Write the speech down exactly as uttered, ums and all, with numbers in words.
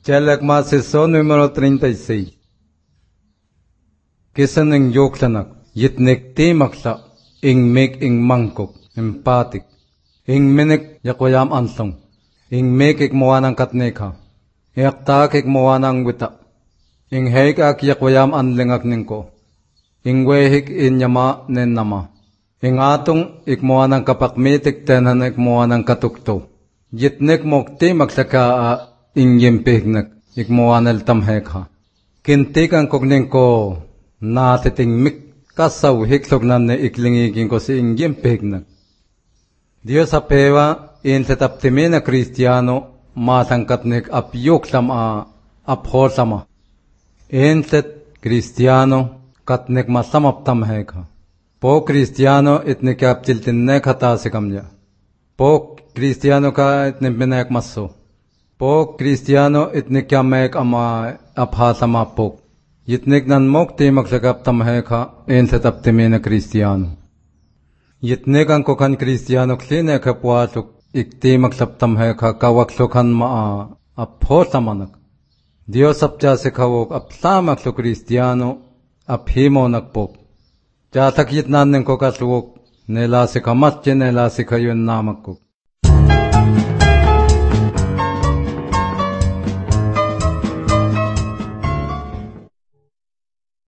Chalakma sesón número treinta y seis. Kisaneng yoklanak, yitnek timakla, ing mek ing mangkok, empatik. Ing minik yakwayam antlong, ing mek ik moanang katnekha, yaktak ik moanang wita. Ing heik ak yakwayam anlingak ningko, ing wehik in yama nen nama. Ing atong ik moanang kapakmitik tenan ik moanang katukto. Yitnek mok timakla ka ing yempehnak, ik moanal tamhekha. Kintikan kogning ko, natiting mik kasaw hiklog nan ne iklingigin ko si ing yempehnak. Dios apewa in tetaptimi na Kristiyano matangkatnik apyuklam a apholama. In tet Kristiyano katnik masamaptamhekha. Po Kristiyano itnik aptiltinnek hatasikamya. Po Kristiyano ka itnik binek maso. Po Kristiyano itnik yamek ama aphatama pok. Yitnik nan mok timak sagaptamhekha in tetaptimi na Kristiyano. Yitnek ang kokan Kristiyano kline kapwatuk iktimak saptamhekha kawaklokan maa apholamanak. Dios apjase kawok aptamaklo Kristiyano aphimo nakpok. Jatak yitnan ng kokasluwok nelasi kamatje nelasi kayo namakok.